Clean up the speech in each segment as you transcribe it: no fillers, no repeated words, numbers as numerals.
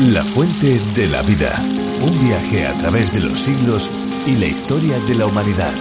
La fuente de la vida. Un viaje a través de los siglos y la historia de la humanidad.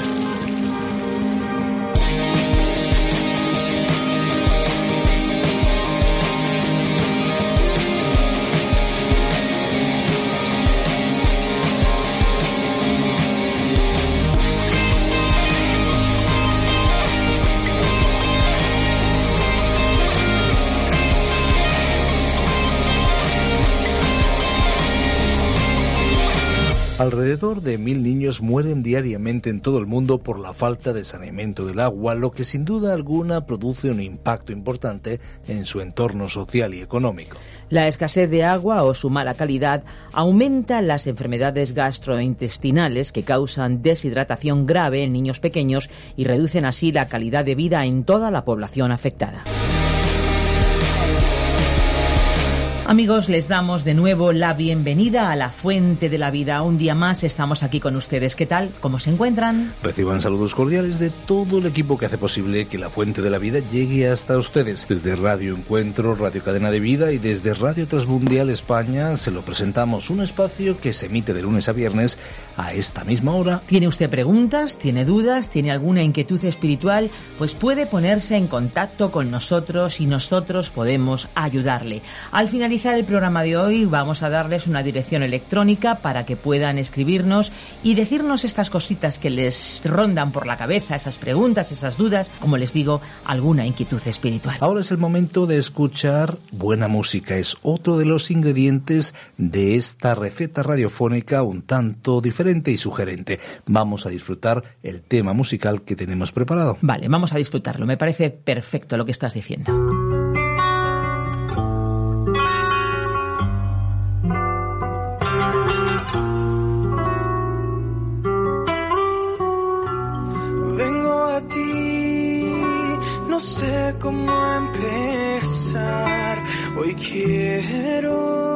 Alrededor de 1000 niños mueren diariamente en todo el mundo por la falta de saneamiento del agua, lo que sin duda alguna produce un impacto importante en su entorno social y económico. La escasez de agua o su mala calidad aumenta las enfermedades gastrointestinales que causan deshidratación grave en niños pequeños y reducen así la calidad de vida en toda la población afectada. Amigos, les damos de nuevo la bienvenida a La Fuente de la Vida. Un día más estamos aquí con ustedes. ¿Qué tal? ¿Cómo se encuentran? Reciban saludos cordiales de todo el equipo que hace posible que La Fuente de la Vida llegue hasta ustedes. Desde Radio Encuentro, Radio Cadena de Vida y desde Radio Transmundial España se lo presentamos, un espacio que se emite de lunes a viernes a esta misma hora. ¿Tiene usted preguntas? ¿Tiene dudas? ¿Tiene alguna inquietud espiritual? Pues puede ponerse en contacto con nosotros y nosotros podemos ayudarle. Al finalizar el programa de hoy vamos a darles una dirección electrónica para que puedan escribirnos y decirnos estas cositas que les rondan por la cabeza, esas preguntas, esas dudas, como les digo, alguna inquietud espiritual. Ahora es el momento de escuchar buena música. Es otro de los ingredientes de esta receta radiofónica un tanto diferente y sugerente. Vamos a disfrutar el tema musical que tenemos preparado. Vale, vamos a disfrutarlo. Me parece perfecto lo que estás diciendo. No sé cómo empezar, hoy quiero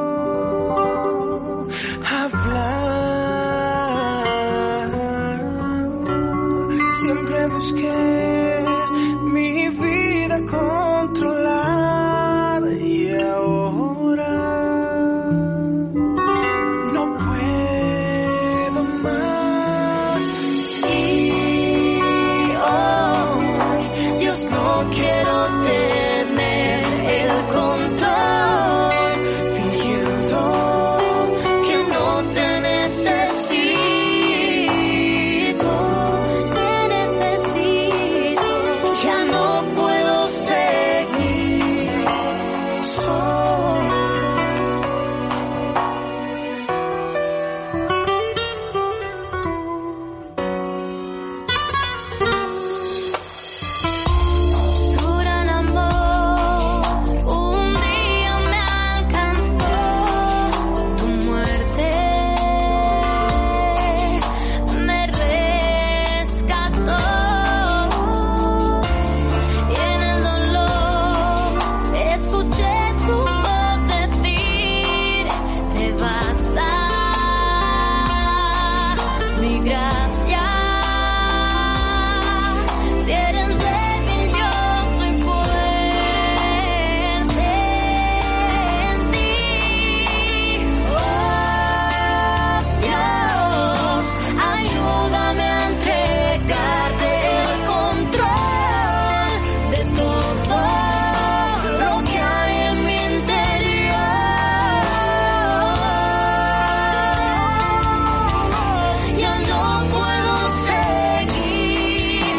hablar. Siempre busqué mi vida controlar y ahora no puedo más. Y hoy Dios no quiero tener el control, fingiendo que no te necesito, ya no puedo seguir solo. Tu gran amor un día me alcanzó, tu muerte me rescató, y en el dolor escuché tu voz decir: te basta mi gracia. Si eres débil, yo soy fuerte en ti. Oh Dios, ayúdame a entregarte el control de todo lo que hay en mi interior. Ya no puedo seguir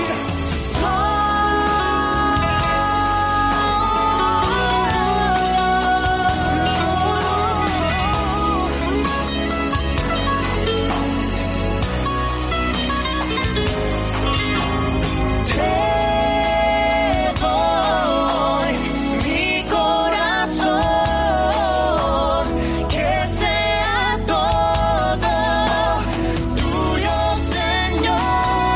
Te doy mi corazón, que sea todo tuyo, Señor.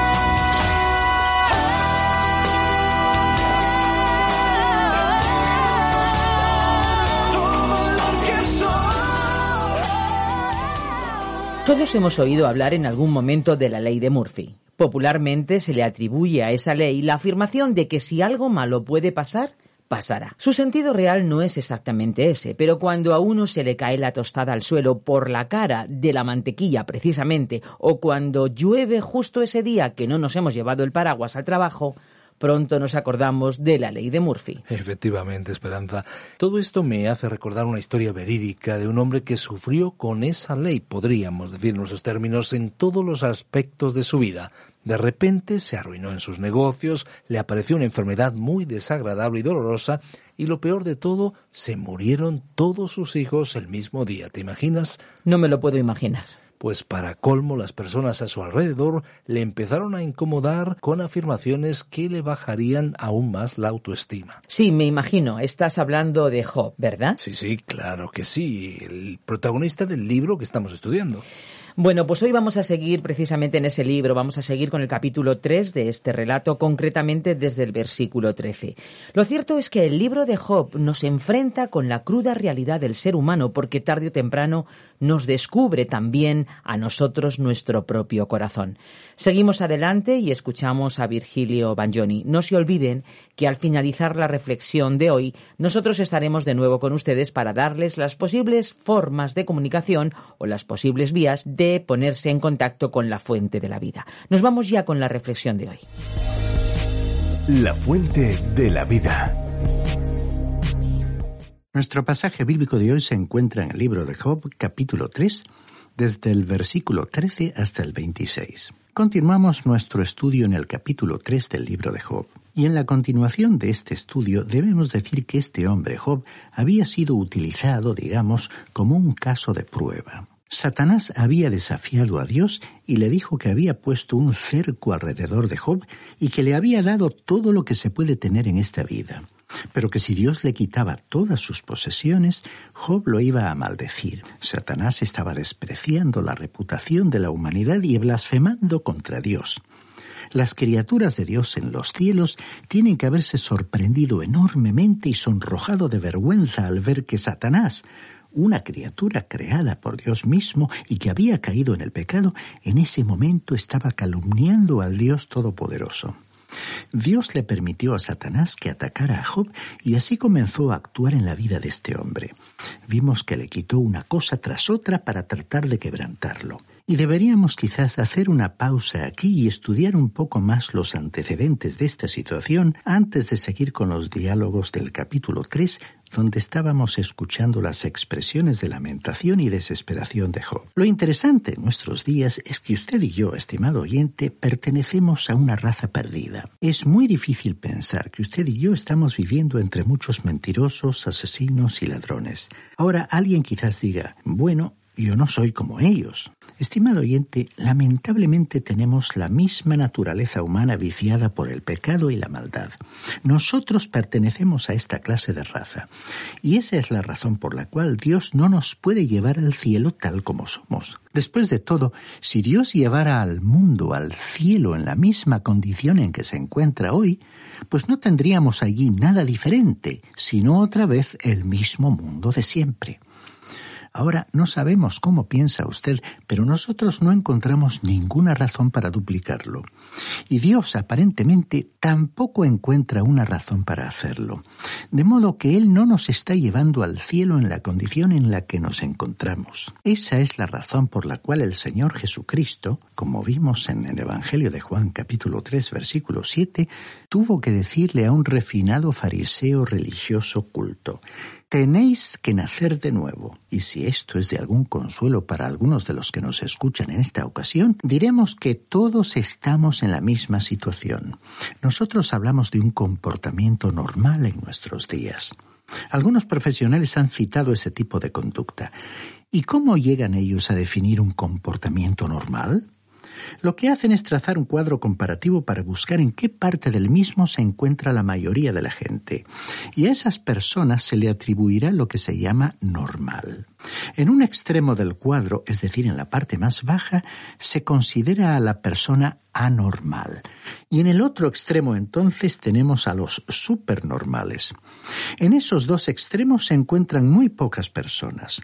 Todo lo que soy. Todos hemos oído hablar en algún momento de la ley de Murphy. Popularmente se le atribuye a esa ley la afirmación de que si algo malo puede pasar, pasará. Su sentido real no es exactamente ese, pero cuando a uno se le cae la tostada al suelo por la cara de la mantequilla precisamente, o cuando llueve justo ese día que no nos hemos llevado el paraguas al trabajo, pronto nos acordamos de la ley de Murphy. Efectivamente, Esperanza. Todo esto me hace recordar una historia verídica de un hombre que sufrió con esa ley, podríamos decir en nuestros términos, en todos los aspectos de su vida. De repente se arruinó en sus negocios, le apareció una enfermedad muy desagradable y dolorosa, y lo peor de todo, se murieron todos sus hijos el mismo día. ¿Te imaginas? No me lo puedo imaginar. Pues para colmo, las personas a su alrededor le empezaron a incomodar con afirmaciones que le bajarían aún más la autoestima. Sí, me imagino. Estás hablando de Job, ¿verdad? Sí, claro que sí. El protagonista del libro que estamos estudiando. Bueno, pues hoy vamos a seguir precisamente en ese libro, vamos a seguir con el capítulo 3 de este relato, concretamente desde el versículo 13. Lo cierto es que el libro de Job nos enfrenta con la cruda realidad del ser humano, porque tarde o temprano nos descubre también a nosotros nuestro propio corazón. Seguimos adelante y escuchamos a Virgilio Bagnoni. No se olviden que al finalizar la reflexión de hoy, nosotros estaremos de nuevo con ustedes para darles las posibles formas de comunicación o las posibles vías de ponerse en contacto con la fuente de la vida. Nos vamos ya con la reflexión de hoy. La fuente de la vida. Nuestro pasaje bíblico de hoy se encuentra en el libro de Job, capítulo 3, desde el versículo 13 hasta el 26. Continuamos nuestro estudio en el capítulo 3 del libro de Job. Y en la continuación de este estudio debemos decir que este hombre, Job, había sido utilizado, digamos, como un caso de prueba. Satanás había desafiado a Dios y le dijo que había puesto un cerco alrededor de Job y que le había dado todo lo que se puede tener en esta vida, pero que si Dios le quitaba todas sus posesiones, Job lo iba a maldecir. Satanás estaba despreciando la reputación de la humanidad y blasfemando contra Dios. Las criaturas de Dios en los cielos tienen que haberse sorprendido enormemente y sonrojado de vergüenza al ver que Satanás, una criatura creada por Dios mismo y que había caído en el pecado, en ese momento estaba calumniando al Dios Todopoderoso. Dios le permitió a Satanás que atacara a Job y así comenzó a actuar en la vida de este hombre. Vimos que le quitó una cosa tras otra para tratar de quebrantarlo. Y deberíamos quizás hacer una pausa aquí y estudiar un poco más los antecedentes de esta situación antes de seguir con los diálogos del capítulo 3, donde estábamos escuchando las expresiones de lamentación y desesperación de Job. Lo interesante en nuestros días es que usted y yo, estimado oyente, pertenecemos a una raza perdida. Es muy difícil pensar que usted y yo estamos viviendo entre muchos mentirosos, asesinos y ladrones. Ahora alguien quizás diga, bueno, yo no soy como ellos. Estimado oyente, lamentablemente tenemos la misma naturaleza humana viciada por el pecado y la maldad. Nosotros pertenecemos a esta clase de raza. Y esa es la razón por la cual Dios no nos puede llevar al cielo tal como somos. Después de todo, si Dios llevara al mundo al cielo en la misma condición en que se encuentra hoy, pues no tendríamos allí nada diferente, sino otra vez el mismo mundo de siempre. Ahora, no sabemos cómo piensa usted, pero nosotros no encontramos ninguna razón para duplicarlo. Y Dios, aparentemente, tampoco encuentra una razón para hacerlo. De modo que Él no nos está llevando al cielo en la condición en la que nos encontramos. Esa es la razón por la cual el Señor Jesucristo, como vimos en el Evangelio de Juan capítulo 3, versículo 7, tuvo que decirle a un refinado fariseo religioso culto: tenéis que nacer de nuevo. Y si esto es de algún consuelo para algunos de los que nos escuchan en esta ocasión, diremos que todos estamos en la misma situación. Nosotros hablamos de un comportamiento normal en nuestros días. Algunos profesionales han citado ese tipo de conducta. ¿Y cómo llegan ellos a definir un comportamiento normal? Lo que hacen es trazar un cuadro comparativo para buscar en qué parte del mismo se encuentra la mayoría de la gente. Y a esas personas se le atribuirá lo que se llama normal. En un extremo del cuadro, es decir, en la parte más baja, se considera a la persona anormal. Y en el otro extremo, entonces, tenemos a los supernormales. En esos dos extremos se encuentran muy pocas personas.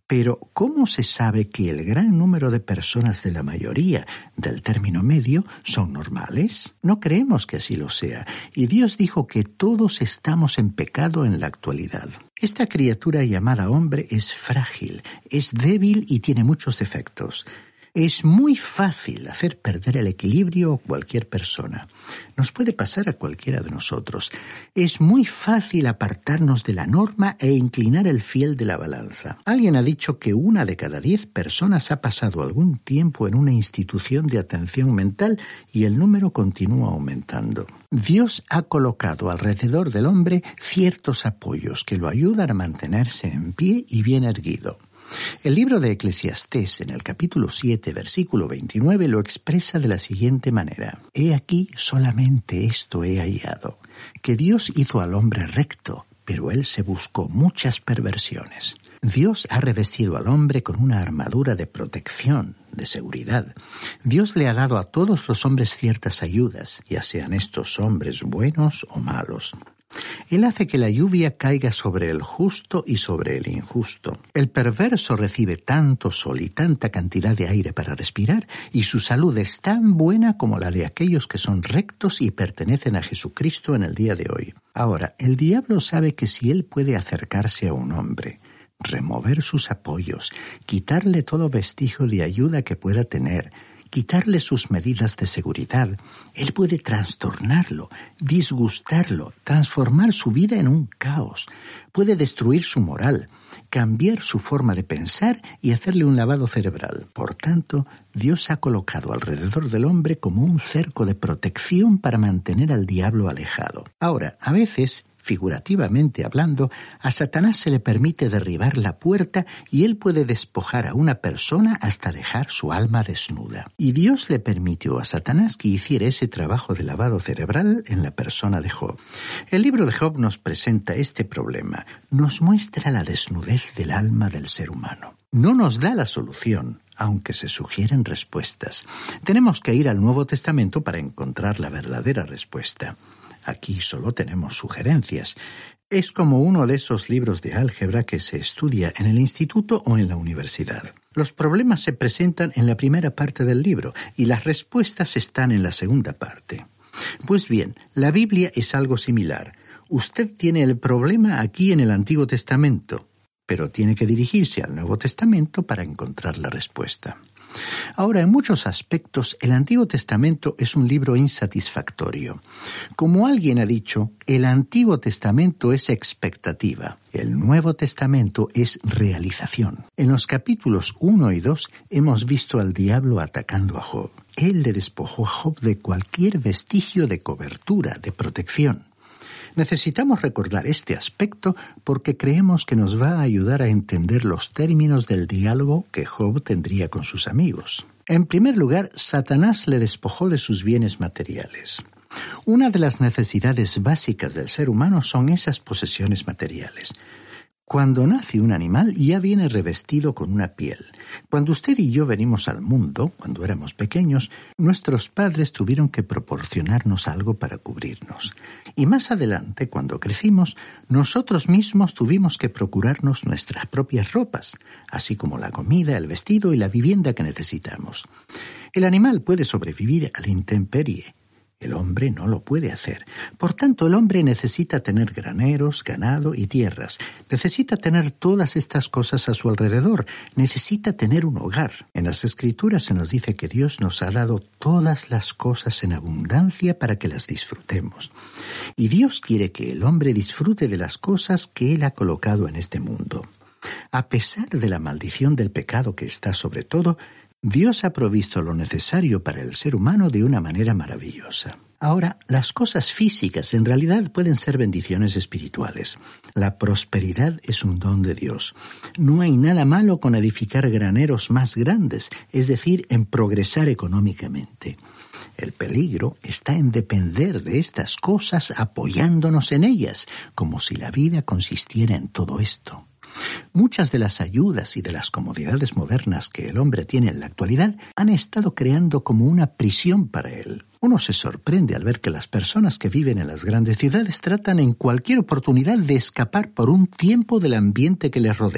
Pero, ¿cómo se sabe que el gran número de personas de la mayoría del término medio son normales? No creemos que así lo sea, y Dios dijo que todos estamos en pecado en la actualidad. Esta criatura llamada hombre es frágil, es débil y tiene muchos defectos. Es muy fácil hacer perder el equilibrio a cualquier persona. Nos puede pasar a cualquiera de nosotros. Es muy fácil apartarnos de la norma e inclinar el fiel de la balanza. Alguien ha dicho que 1 de cada 10 personas ha pasado algún tiempo en una institución de atención mental y el número continúa aumentando. Dios ha colocado alrededor del hombre ciertos apoyos que lo ayudan a mantenerse en pie y bien erguido. El libro de Eclesiastés, en el capítulo 7, versículo 29, lo expresa de la siguiente manera: «He aquí solamente esto he hallado, que Dios hizo al hombre recto, pero él se buscó muchas perversiones». Dios ha revestido al hombre con una armadura de protección, de seguridad. Dios le ha dado a todos los hombres ciertas ayudas, ya sean estos hombres buenos o malos. Él hace que la lluvia caiga sobre el justo y sobre el injusto. El perverso recibe tanto sol y tanta cantidad de aire para respirar, y su salud es tan buena como la de aquellos que son rectos y pertenecen a Jesucristo en el día de hoy. Ahora, el diablo sabe que si él puede acercarse a un hombre, remover sus apoyos, quitarle todo vestigio de ayuda que pueda tener, quitarle sus medidas de seguridad, él puede trastornarlo, disgustarlo, transformar su vida en un caos. Puede destruir su moral, cambiar su forma de pensar y hacerle un lavado cerebral. Por tanto, Dios ha colocado alrededor del hombre como un cerco de protección para mantener al diablo alejado. Ahora, a veces, figurativamente hablando, a Satanás se le permite derribar la puerta y él puede despojar a una persona hasta dejar su alma desnuda. Y Dios le permitió a Satanás que hiciera ese trabajo de lavado cerebral en la persona de Job. El libro de Job nos presenta este problema, nos muestra la desnudez del alma del ser humano. No nos da la solución, aunque se sugieren respuestas. Tenemos que ir al Nuevo Testamento para encontrar la verdadera respuesta. Aquí solo tenemos sugerencias. Es como uno de esos libros de álgebra que se estudia en el instituto o en la universidad. Los problemas se presentan en la primera parte del libro y las respuestas están en la segunda parte. Pues bien, la Biblia es algo similar. Usted tiene el problema aquí en el Antiguo Testamento, pero tiene que dirigirse al Nuevo Testamento para encontrar la respuesta. Ahora, en muchos aspectos, el Antiguo Testamento es un libro insatisfactorio. Como alguien ha dicho, el Antiguo Testamento es expectativa, el Nuevo Testamento es realización. En los capítulos 1 y 2 hemos visto al diablo atacando a Job. Él le despojó a Job de cualquier vestigio de cobertura, de protección. Necesitamos recordar este aspecto porque creemos que nos va a ayudar a entender los términos del diálogo que Job tendría con sus amigos. En primer lugar, Satanás le despojó de sus bienes materiales. Una de las necesidades básicas del ser humano son esas posesiones materiales. Cuando nace un animal ya viene revestido con una piel. Cuando usted y yo venimos al mundo, cuando éramos pequeños, nuestros padres tuvieron que proporcionarnos algo para cubrirnos. Y más adelante, cuando crecimos, nosotros mismos tuvimos que procurarnos nuestras propias ropas, así como la comida, el vestido y la vivienda que necesitamos. El animal puede sobrevivir a la intemperie. El hombre no lo puede hacer. Por tanto, el hombre necesita tener graneros, ganado y tierras. Necesita tener todas estas cosas a su alrededor. Necesita tener un hogar. En las Escrituras se nos dice que Dios nos ha dado todas las cosas en abundancia para que las disfrutemos. Y Dios quiere que el hombre disfrute de las cosas que Él ha colocado en este mundo. A pesar de la maldición del pecado que está sobre todo, Dios ha provisto lo necesario para el ser humano de una manera maravillosa. Ahora, las cosas físicas en realidad pueden ser bendiciones espirituales. La prosperidad es un don de Dios. No hay nada malo con edificar graneros más grandes, es decir, en progresar económicamente. El peligro está en depender de estas cosas apoyándonos en ellas, como si la vida consistiera en todo esto. Muchas de las ayudas y de las comodidades modernas que el hombre tiene en la actualidad han estado creando como una prisión para él. Uno se sorprende al ver que las personas que viven en las grandes ciudades tratan en cualquier oportunidad de escapar por un tiempo del ambiente que les rodea.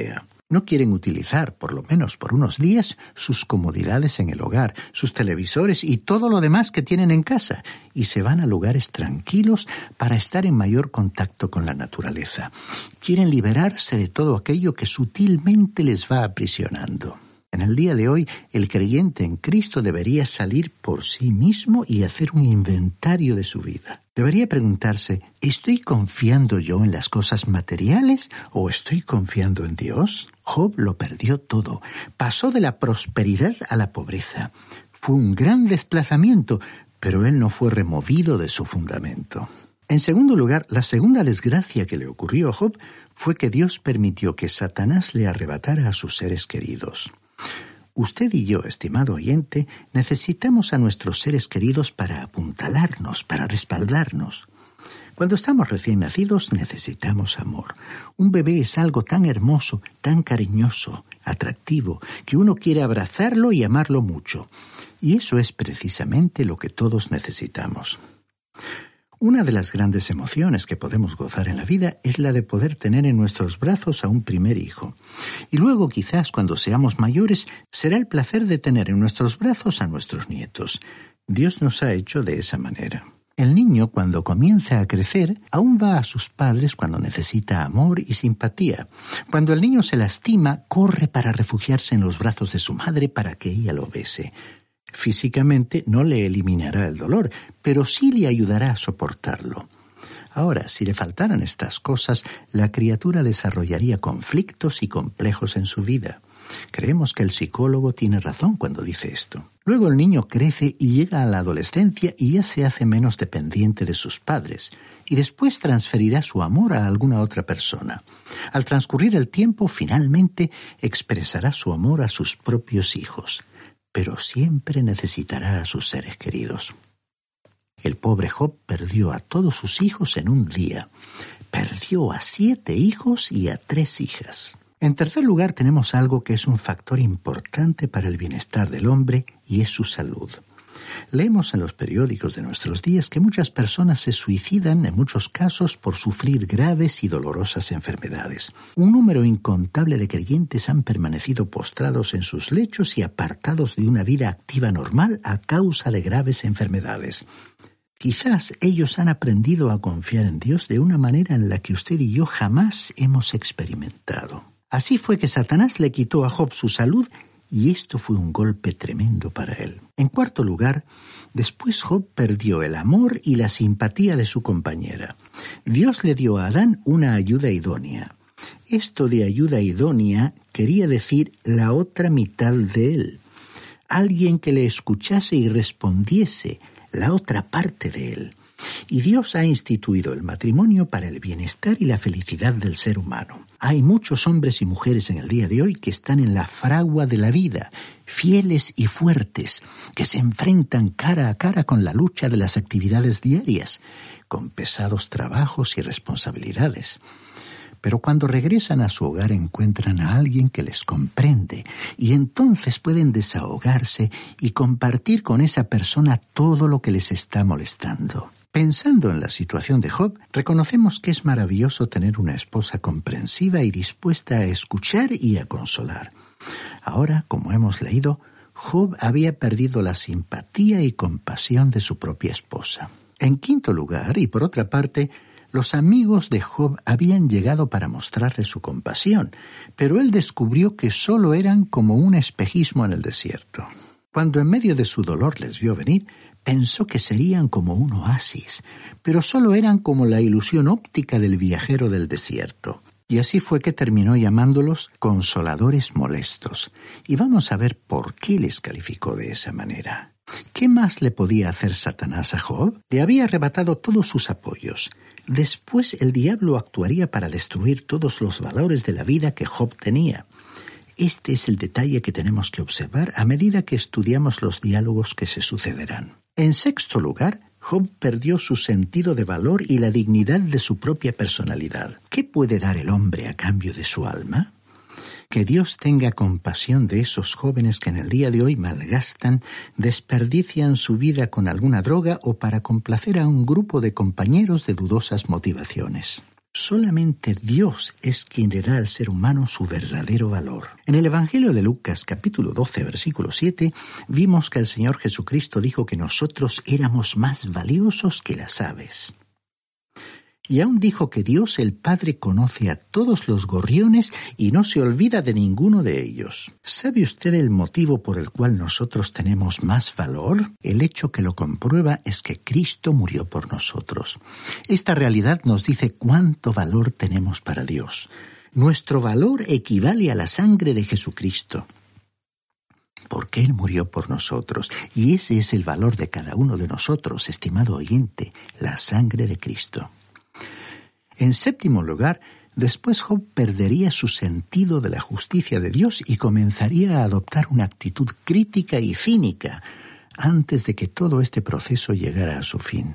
No quieren utilizar, por lo menos por unos días, sus comodidades en el hogar, sus televisores y todo lo demás que tienen en casa, y se van a lugares tranquilos para estar en mayor contacto con la naturaleza. Quieren liberarse de todo aquello que sutilmente les va aprisionando. En el día de hoy, el creyente en Cristo debería salir por sí mismo y hacer un inventario de su vida. Debería preguntarse, ¿estoy confiando yo en las cosas materiales o estoy confiando en Dios? Job lo perdió todo. Pasó de la prosperidad a la pobreza. Fue un gran desplazamiento, pero él no fue removido de su fundamento. En segundo lugar, la segunda desgracia que le ocurrió a Job fue que Dios permitió que Satanás le arrebatara a sus seres queridos. Usted y yo, estimado oyente, necesitamos a nuestros seres queridos para apuntalarnos, para respaldarnos. Cuando estamos recién nacidos necesitamos amor. Un bebé es algo tan hermoso, tan cariñoso, atractivo, que uno quiere abrazarlo y amarlo mucho. Y eso es precisamente lo que todos necesitamos. Una de las grandes emociones que podemos gozar en la vida es la de poder tener en nuestros brazos a un primer hijo. Y luego, quizás, cuando seamos mayores, será el placer de tener en nuestros brazos a nuestros nietos. Dios nos ha hecho de esa manera. El niño, cuando comienza a crecer, aún va a sus padres cuando necesita amor y simpatía. Cuando el niño se lastima, corre para refugiarse en los brazos de su madre para que ella lo bese. Físicamente no le eliminará el dolor, pero sí le ayudará a soportarlo. Ahora, si le faltaran estas cosas, la criatura desarrollaría conflictos y complejos en su vida. Creemos que el psicólogo tiene razón cuando dice esto. Luego el niño crece y llega a la adolescencia y ya se hace menos dependiente de sus padres, y después transferirá su amor a alguna otra persona. Al transcurrir el tiempo, finalmente expresará su amor a sus propios hijos, pero siempre necesitará a sus seres queridos. El pobre Job perdió a todos sus hijos en un día. Perdió a 7 hijos y a 3 hijas. En tercer lugar, tenemos algo que es un factor importante para el bienestar del hombre y es su salud. Leemos en los periódicos de nuestros días que muchas personas se suicidan en muchos casos por sufrir graves y dolorosas enfermedades. Un número incontable de creyentes han permanecido postrados en sus lechos y apartados de una vida activa normal a causa de graves enfermedades. Quizás ellos han aprendido a confiar en Dios de una manera en la que usted y yo jamás hemos experimentado. Así fue que Satanás le quitó a Job su salud y esto fue un golpe tremendo para él. En cuarto lugar, después Job perdió el amor y la simpatía de su compañera. Dios le dio a Adán una ayuda idónea. Esto de ayuda idónea quería decir la otra mitad de él. Alguien que le escuchase y respondiese, la otra parte de él. Y Dios ha instituido el matrimonio para el bienestar y la felicidad del ser humano. Hay muchos hombres y mujeres en el día de hoy que están en la fragua de la vida, fieles y fuertes, que se enfrentan cara a cara con la lucha de las actividades diarias, con pesados trabajos y responsabilidades. Pero cuando regresan a su hogar encuentran a alguien que les comprende y entonces pueden desahogarse y compartir con esa persona todo lo que les está molestando. Pensando en la situación de Job, reconocemos que es maravilloso tener una esposa comprensiva y dispuesta a escuchar y a consolar. Ahora, como hemos leído, Job había perdido la simpatía y compasión de su propia esposa. En quinto lugar, y por otra parte, los amigos de Job habían llegado para mostrarle su compasión, pero él descubrió que solo eran como un espejismo en el desierto. Cuando en medio de su dolor les vio venir, pensó que serían como un oasis, pero solo eran como la ilusión óptica del viajero del desierto. Y así fue que terminó llamándolos consoladores molestos. Y vamos a ver por qué les calificó de esa manera. ¿Qué más le podía hacer Satanás a Job? Le había arrebatado todos sus apoyos. Después el diablo actuaría para destruir todos los valores de la vida que Job tenía. Este es el detalle que tenemos que observar a medida que estudiamos los diálogos que se sucederán. En sexto lugar, Job perdió su sentido de valor y la dignidad de su propia personalidad. ¿Qué puede dar el hombre a cambio de su alma? Que Dios tenga compasión de esos jóvenes que en el día de hoy malgastan, desperdician su vida con alguna droga o para complacer a un grupo de compañeros de dudosas motivaciones. Solamente Dios es quien le da al ser humano su verdadero valor. En el Evangelio de Lucas, capítulo 12, versículo 7, vimos que el Señor Jesucristo dijo que nosotros éramos más valiosos que las aves. Y aún dijo que Dios el Padre conoce a todos los gorriones y no se olvida de ninguno de ellos. ¿Sabe usted el motivo por el cual nosotros tenemos más valor? El hecho que lo comprueba es que Cristo murió por nosotros. Esta realidad nos dice cuánto valor tenemos para Dios. Nuestro valor equivale a la sangre de Jesucristo, porque Él murió por nosotros, y ese es el valor de cada uno de nosotros, estimado oyente, la sangre de Cristo. En séptimo lugar, después Job perdería su sentido de la justicia de Dios y comenzaría a adoptar una actitud crítica y cínica antes de que todo este proceso llegara a su fin.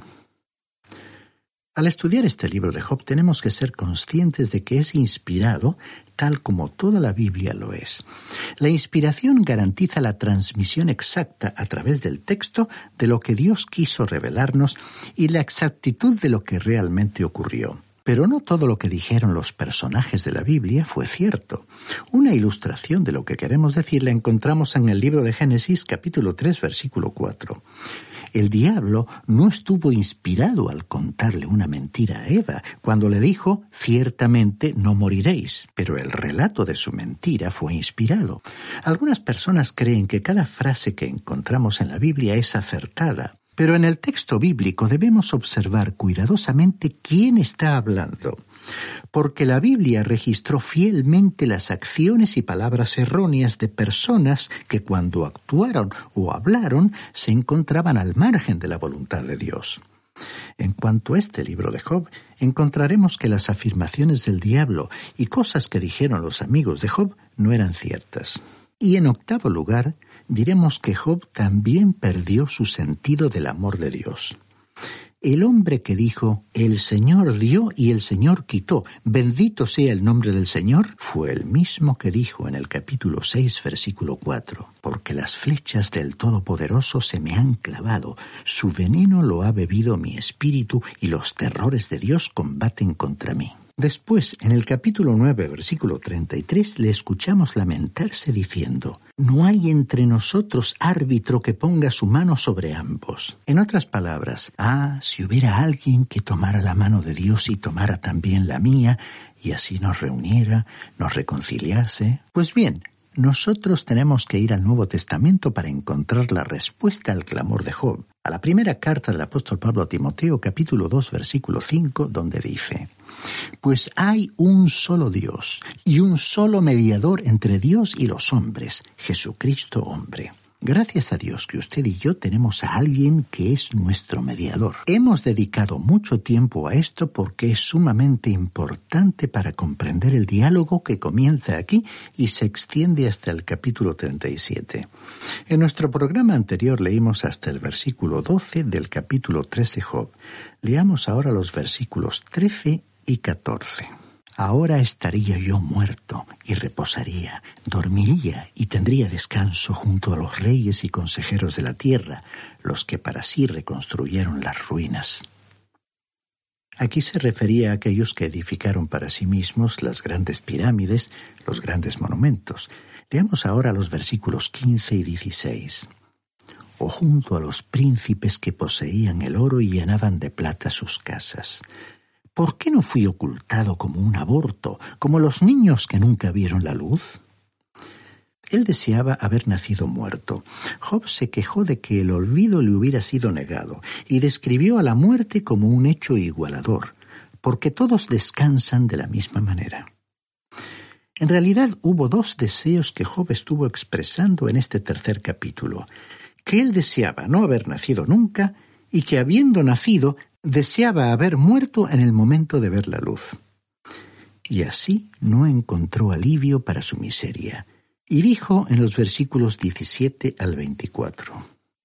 Al estudiar este libro de Job tenemos que ser conscientes de que es inspirado tal como toda la Biblia lo es. La inspiración garantiza la transmisión exacta a través del texto de lo que Dios quiso revelarnos y la exactitud de lo que realmente ocurrió. Pero no todo lo que dijeron los personajes de la Biblia fue cierto. Una ilustración de lo que queremos decir la encontramos en el libro de Génesis, capítulo 3, versículo 4. El diablo no estuvo inspirado al contarle una mentira a Eva, cuando le dijo, ciertamente no moriréis, pero el relato de su mentira fue inspirado. Algunas personas creen que cada frase que encontramos en la Biblia es acertada, pero en el texto bíblico debemos observar cuidadosamente quién está hablando, porque la Biblia registró fielmente las acciones y palabras erróneas de personas que cuando actuaron o hablaron se encontraban al margen de la voluntad de Dios. En cuanto a este libro de Job, encontraremos que las afirmaciones del diablo y cosas que dijeron los amigos de Job no eran ciertas. Y en octavo lugar, diremos que Job también perdió su sentido del amor de Dios. El hombre que dijo, el Señor dio y el Señor quitó, bendito sea el nombre del Señor, fue el mismo que dijo en el capítulo 6, versículo 4, porque las flechas del Todopoderoso se me han clavado, su veneno lo ha bebido mi espíritu y los terrores de Dios combaten contra mí. Después, en el capítulo 9, versículo 33, le escuchamos lamentarse diciendo, no hay entre nosotros árbitro que ponga su mano sobre ambos. En otras palabras, si hubiera alguien que tomara la mano de Dios y tomara también la mía, y así nos reuniera, nos reconciliase. Pues bien, nosotros tenemos que ir al Nuevo Testamento para encontrar la respuesta al clamor de Job. A la primera carta del apóstol Pablo a Timoteo, capítulo 2, versículo 5, donde dice, pues hay un solo Dios y un solo mediador entre Dios y los hombres, Jesucristo hombre. Gracias a Dios que usted y yo tenemos a alguien que es nuestro mediador. Hemos dedicado mucho tiempo a esto porque es sumamente importante para comprender el diálogo que comienza aquí y se extiende hasta el capítulo 37. En nuestro programa anterior leímos hasta el versículo 12 del capítulo 3 de Job. Leamos ahora los versículos 13 y 14. Ahora estaría yo muerto y reposaría, dormiría y tendría descanso junto a los reyes y consejeros de la tierra, los que para sí reconstruyeron las ruinas. Aquí se refería a aquellos que edificaron para sí mismos las grandes pirámides, los grandes monumentos. Leamos ahora los versículos 15 y 16. O junto a los príncipes que poseían el oro y llenaban de plata sus casas. ¿Por qué no fui ocultado como un aborto, como los niños que nunca vieron la luz? Él deseaba haber nacido muerto. Job se quejó de que el olvido le hubiera sido negado y describió a la muerte como un hecho igualador, porque todos descansan de la misma manera. En realidad hubo dos deseos que Job estuvo expresando en este tercer capítulo, que él deseaba no haber nacido nunca y que habiendo nacido deseaba haber muerto en el momento de ver la luz. Y así no encontró alivio para su miseria. Y dijo en los versículos 17 al 24.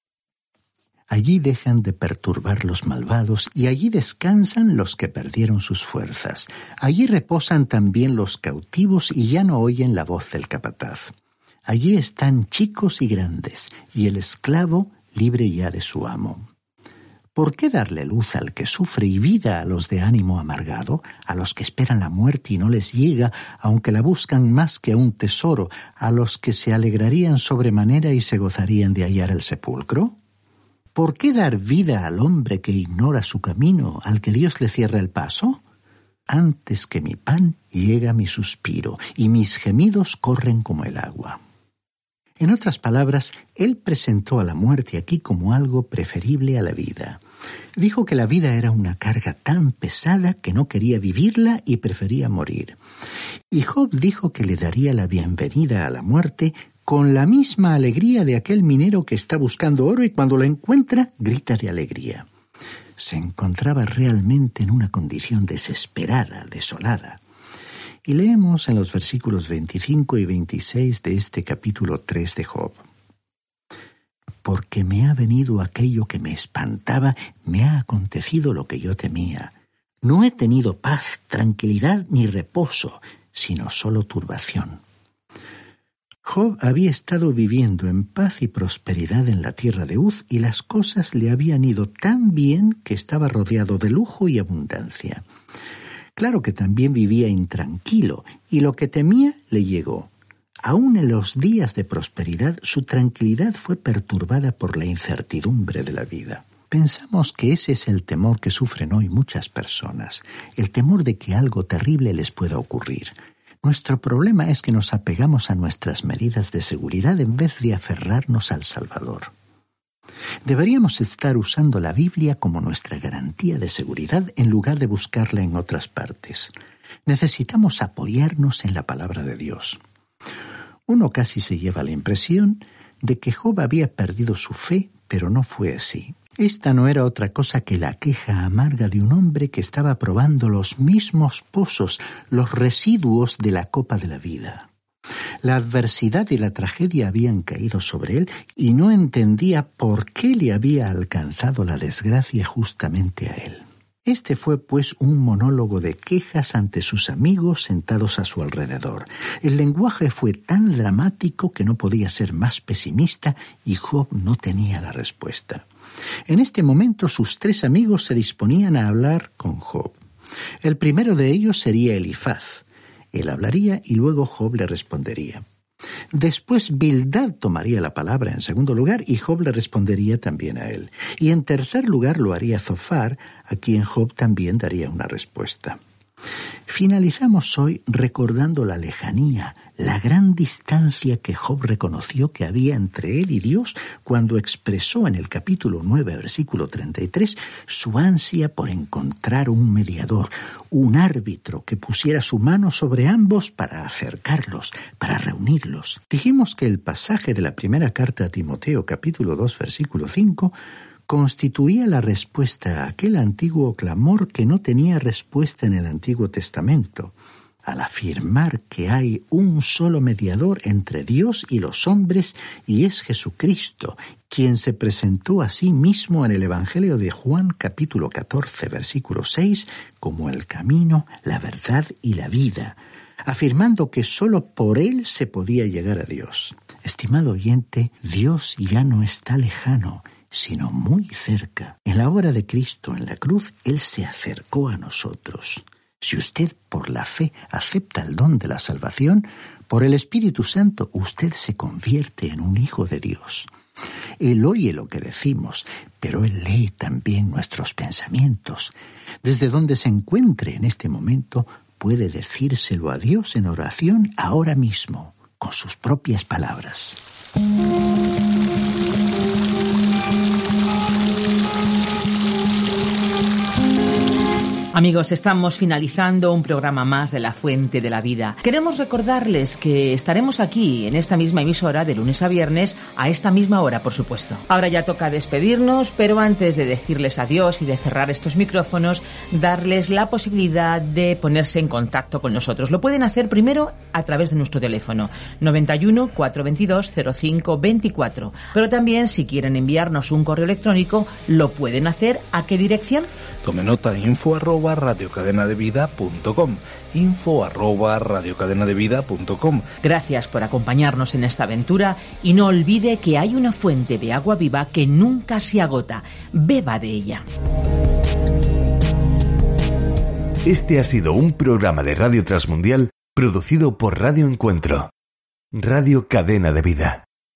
Allí dejan de perturbar los malvados y allí descansan los que perdieron sus fuerzas. Allí reposan también los cautivos y ya no oyen la voz del capataz. Allí están chicos y grandes y el esclavo libre ya de su amo. ¿Por qué darle luz al que sufre y vida a los de ánimo amargado, a los que esperan la muerte y no les llega, aunque la buscan más que a un tesoro, a los que se alegrarían sobremanera y se gozarían de hallar el sepulcro? ¿Por qué dar vida al hombre que ignora su camino, al que Dios le cierra el paso? Antes que mi pan llega mi suspiro, y mis gemidos corren como el agua. En otras palabras, él presentó a la muerte aquí como algo preferible a la vida. Dijo que la vida era una carga tan pesada que no quería vivirla y prefería morir. Y Job dijo que le daría la bienvenida a la muerte con la misma alegría de aquel minero que está buscando oro y cuando lo encuentra grita de alegría. Se encontraba realmente en una condición desesperada, desolada. Y leemos en los versículos 25 y 26 de este capítulo 3 de Job. Porque me ha venido aquello que me espantaba, me ha acontecido lo que yo temía. No he tenido paz, tranquilidad ni reposo, sino solo turbación. Job había estado viviendo en paz y prosperidad en la tierra de Uz y las cosas le habían ido tan bien que estaba rodeado de lujo y abundancia. Claro que también vivía intranquilo y lo que temía le llegó. Aún en los días de prosperidad, su tranquilidad fue perturbada por la incertidumbre de la vida. Pensamos que ese es el temor que sufren hoy muchas personas, el temor de que algo terrible les pueda ocurrir. Nuestro problema es que nos apegamos a nuestras medidas de seguridad en vez de aferrarnos al Salvador. Deberíamos estar usando la Biblia como nuestra garantía de seguridad en lugar de buscarla en otras partes. Necesitamos apoyarnos en la palabra de Dios. Uno casi se lleva la impresión de que Job había perdido su fe, pero no fue así. Esta no era otra cosa que la queja amarga de un hombre que estaba probando los mismos pozos, los residuos de la copa de la vida. La adversidad y la tragedia habían caído sobre él y no entendía por qué le había alcanzado la desgracia justamente a él. Este fue pues un monólogo de quejas ante sus amigos sentados a su alrededor. El lenguaje fue tan dramático que no podía ser más pesimista y Job no tenía la respuesta. En este momento sus 3 amigos se disponían a hablar con Job. El primero de ellos sería Elifaz. Él hablaría y luego Job le respondería. Después Bildad tomaría la palabra en segundo lugar y Job le respondería también a él. Y en tercer lugar lo haría Zofar, a quien Job también daría una respuesta. Finalizamos hoy recordando la lejanía, la gran distancia que Job reconoció que había entre él y Dios cuando expresó en el capítulo 9, versículo 33, su ansia por encontrar un mediador, un árbitro que pusiera su mano sobre ambos para acercarlos, para reunirlos. Dijimos que el pasaje de la primera carta a Timoteo, capítulo 2, versículo 5, constituía la respuesta a aquel antiguo clamor que no tenía respuesta en el Antiguo Testamento, al afirmar que hay un solo mediador entre Dios y los hombres y es Jesucristo, quien se presentó a sí mismo en el Evangelio de Juan capítulo 14, versículo 6, como el camino, la verdad y la vida, afirmando que solo por él se podía llegar a Dios. Estimado oyente, Dios ya no está lejano, sino muy cerca. En la obra de Cristo en la cruz, Él se acercó a nosotros. Si usted por la fe acepta el don de la salvación, por el Espíritu Santo usted se convierte en un hijo de Dios. Él oye lo que decimos, pero Él lee también nuestros pensamientos. Desde donde se encuentre en este momento, puede decírselo a Dios en oración ahora mismo, con sus propias palabras. Amigos, estamos finalizando un programa más de La Fuente de la Vida. Queremos recordarles que estaremos aquí en esta misma emisora de lunes a viernes a esta misma hora, por supuesto. Ahora ya toca despedirnos, pero antes de decirles adiós y de cerrar estos micrófonos, darles la posibilidad de ponerse en contacto con nosotros. Lo pueden hacer primero a través de nuestro teléfono 91 422 05 24. Pero también si quieren enviarnos un correo electrónico, lo pueden hacer. ¿A qué dirección? Tome nota, info@radiocadenadevida.com, info@radiocadenadevida.com. Gracias por acompañarnos en esta aventura y no olvide que hay una fuente de agua viva que nunca se agota. Beba de ella. Este ha sido un programa de Radio Transmundial producido por Radio Encuentro, Radio Cadena de Vida.